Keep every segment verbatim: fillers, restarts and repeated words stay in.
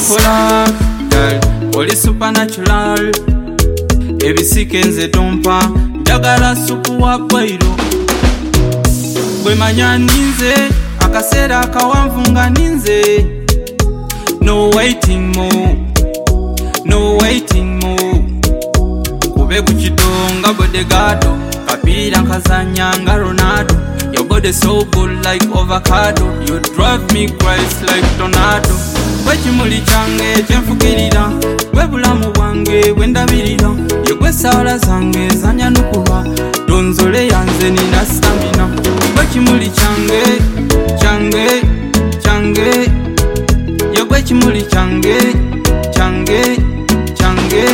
byokola girl oli supernatural ebisike nze tompa njagala supu wa boilo bwe manya ninze akaseera akawanvu nga ninze no waiting more no waiting more kube ku kidonga bodegado kapira nkazanya nga Ronaldo. Your body so good like avocado. You drive me crazy like tornado. Wekimuli change kyenfukirira gwe bulamu bwange bwendabirira yegwe sala zange zanya nukulwa donzole yanze nina stamina. Wekimuli change change change yegwe kimuli change change change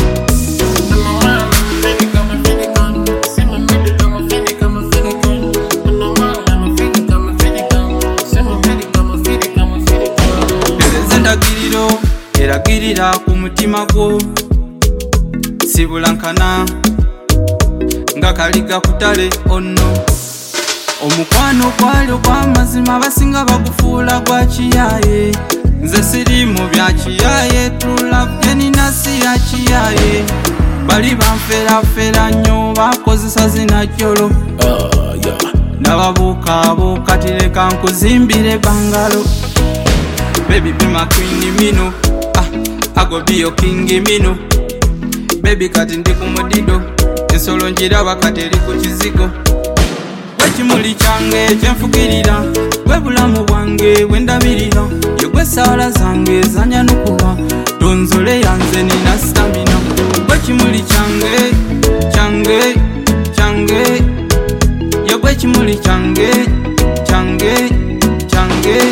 eragirira ku mutima gwo sibulankana nga kaliga kutale ono omukwano gwali gw'amazima abasinga bagufuula gwa kiyaye nze siri mu bya kiyaye true love yenina si ya kiyaye bali banferafera nnyo bakozesa zinajjolo nababuukabuuka tireka nkuzimbire bangalo baby be my queen mino I go be your king mino baby kati ndi kumudido ensolo njiraba kati eri ku kizigo wekimuli kyange kyenfukirira gwe bulamu bwange bwendabirira yegwe sala zange zanya nukulwa donzole yanze nina stamina wekimuli kyange kyange kyange yegwe kimuli kyange kyange kyange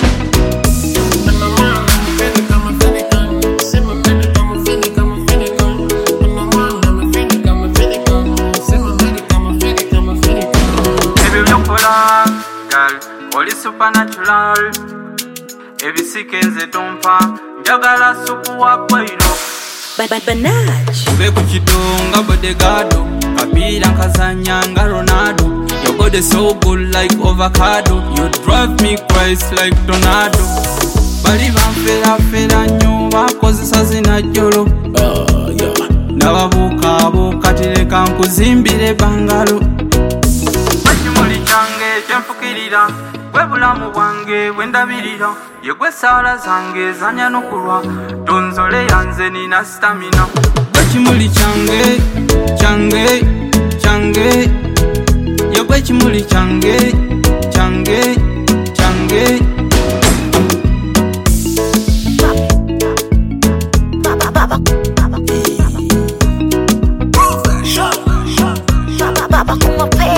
oli supernatural ebisike nze tompa njagala supu wa boilo kube ku kidonga bodegado kapira nkazanya nga Ronaldo. Your body so good like avocado. You drive me crazy like tornado. Bali banferafera nnyo bakozesa zinajjolo nababuukabuuka tireka nkuzimbire bangalo wekimuli kyange kyenfukirira gwe bulamu bwange bwendabirira yegwe sala zange zanya nukulwa donzole yanze nina stamina wekimuli kyange kyange kyange yegwe kimuli kyange kyange kyange Baba, come up here.